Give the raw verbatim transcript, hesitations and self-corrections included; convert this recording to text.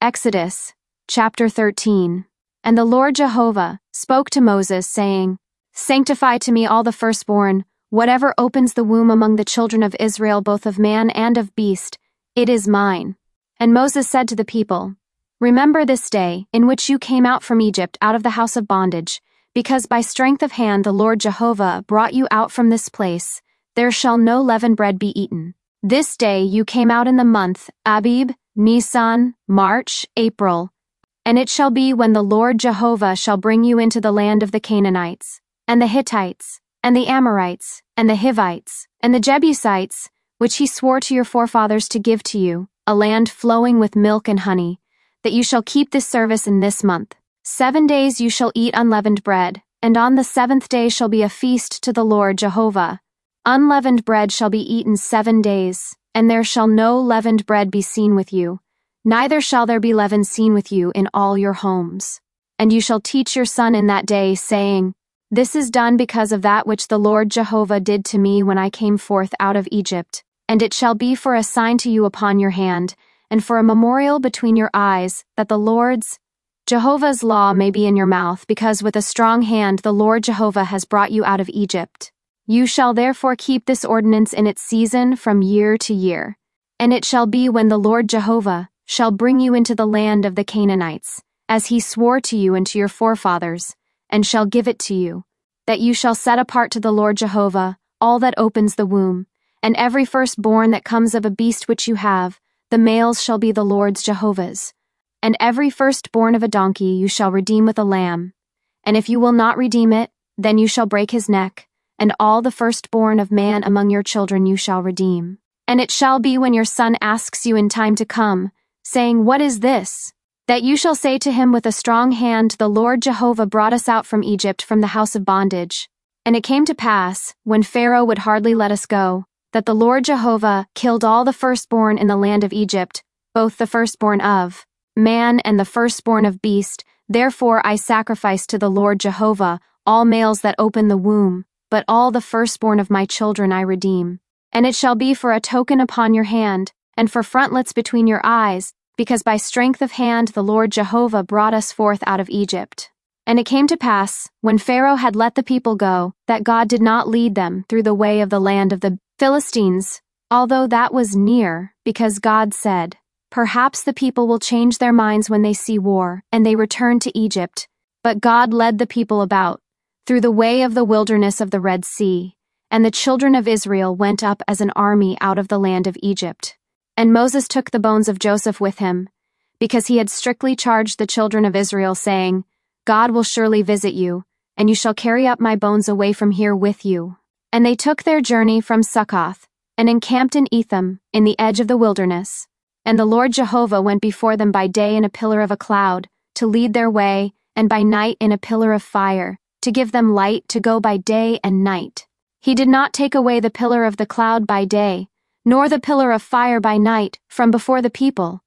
Exodus, chapter thirteen. And the Lord Jehovah spoke to Moses, saying, Sanctify to me all the firstborn, whatever opens the womb among the children of Israel, both of man and of beast, it is mine. And Moses said to the people, Remember this day, in which you came out from Egypt, out of the house of bondage, because by strength of hand the Lord Jehovah brought you out from this place. There shall no leavened bread be eaten. This day you came out in the month Abib, Nisan, March, April. And it shall be when the Lord Jehovah shall bring you into the land of the Canaanites, and the Hittites, and the Amorites, and the Hivites, and the Jebusites, which he swore to your forefathers to give to you, a land flowing with milk and honey, that you shall keep this service in this month. Seven days you shall eat unleavened bread, and on the seventh day shall be a feast to the Lord Jehovah. Unleavened bread shall be eaten seven days, and there shall no leavened bread be seen with you, neither shall there be leaven seen with you in all your homes. And you shall teach your son in that day, saying, This is done because of that which the Lord Jehovah did to me when I came forth out of Egypt, and it shall be for a sign to you upon your hand, and for a memorial between your eyes, that the Lord's, Jehovah's law may be in your mouth, because with a strong hand the Lord Jehovah has brought you out of Egypt. You shall therefore keep this ordinance in its season from year to year. And it shall be when the Lord Jehovah shall bring you into the land of the Canaanites, as he swore to you and to your forefathers, and shall give it to you, that you shall set apart to the Lord Jehovah all that opens the womb, and every firstborn that comes of a beast which you have, the males shall be the Lord's Jehovah's. And every firstborn of a donkey you shall redeem with a lamb. And if you will not redeem it, then you shall break his neck, and all the firstborn of man among your children you shall redeem. And it shall be when your son asks you in time to come, saying, What is this? That you shall say to him with a strong hand, The Lord Jehovah brought us out from Egypt, from the house of bondage. And it came to pass, when Pharaoh would hardly let us go, that the Lord Jehovah killed all the firstborn in the land of Egypt, both the firstborn of man and the firstborn of beast. Therefore I sacrifice to the Lord Jehovah all males that open the womb, but all the firstborn of my children I redeem. And it shall be for a token upon your hand, and for frontlets between your eyes, because by strength of hand the Lord Jehovah brought us forth out of Egypt. And it came to pass, when Pharaoh had let the people go, that God did not lead them through the way of the land of the Philistines, although that was near, because God said, Perhaps the people will change their minds when they see war, and they return to Egypt. But God led the people about, through the way of the wilderness of the Red Sea, and the children of Israel went up as an army out of the land of Egypt. And Moses took the bones of Joseph with him, because he had strictly charged the children of Israel, saying, God will surely visit you, and you shall carry up my bones away from here with you. And they took their journey from Succoth, and encamped in Etham, in the edge of the wilderness. And the Lord Jehovah went before them by day in a pillar of a cloud, to lead their way, and by night in a pillar of fire, to give them light to go by day and night. He did not take away the pillar of the cloud by day, nor the pillar of fire by night, from before the people,